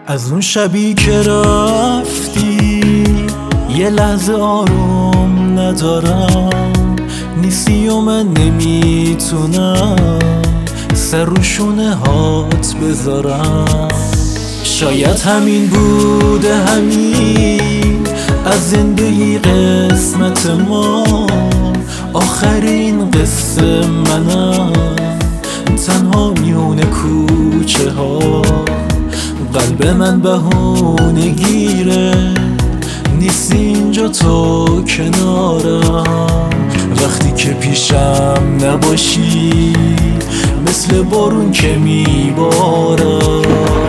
از اون شبی که رفتی یه لحظه آروم ندارم، نیستی و من نمیتونم سر رو شونه هات بذارم. شاید همین بوده، همین از زندگی قسمت ما، آخرین قصه منم تنها میونه کوچه ها. قلب من بهونه گیره، نیستی اینجا تو کنارم. وقتی که پیشم نباشی مثل بارون که میبارم.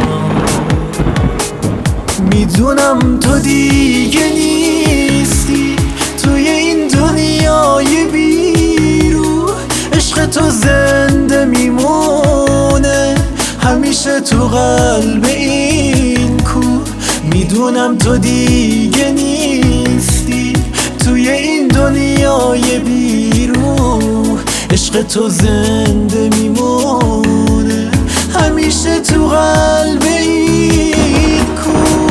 میدونم تو دیگه نیستی توی این دنیای بیروح، عشق تو زنده میمونه همیشه تو قلب این کوه. میدونم تو دیگه نیستی توی این دنیای بیروح، عشق تو زنده میمونه همیشه تو قلب این کوه.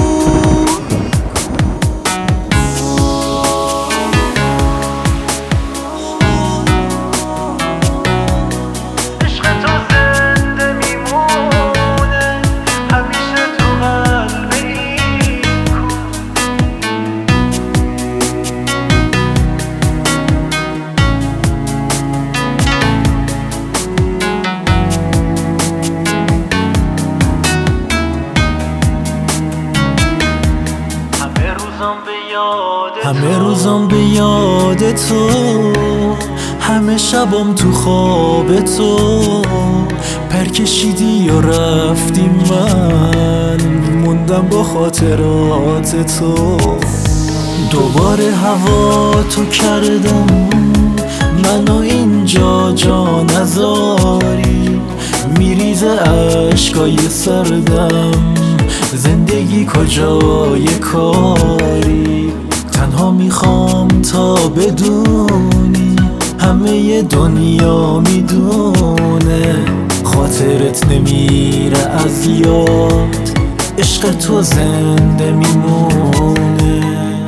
همه روزم به یاد تو، همه شبم تو خواب تو. پر کشیدی و رفتی، من موندم با خاطرات تو. دوباره هوا تو کردم منو اینجا جا نذاری، میریزه عشقای سردم زندگی کجای کاری. تنها میخوام تا بدونی همه دنیا میدونه، خاطرت نمیره از یاد، عشق تو زنده میمونه.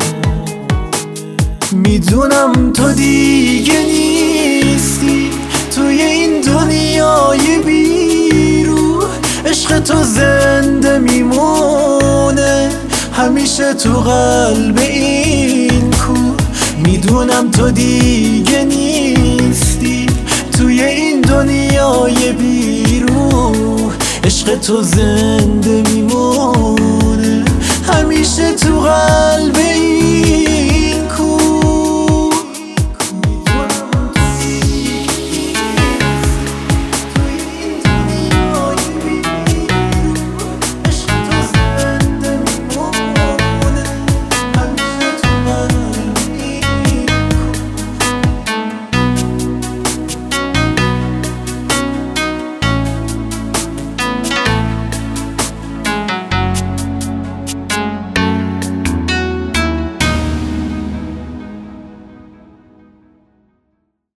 میدونم تو دیگه نیستی توی این دنیای بیروح، عشق تو زنده میمونه همیشه تو قلب این کوه. میدونم تو دیگه نیستی توی این دنیای بیروح، عشق تو زنده میمونه همیشه تو قلب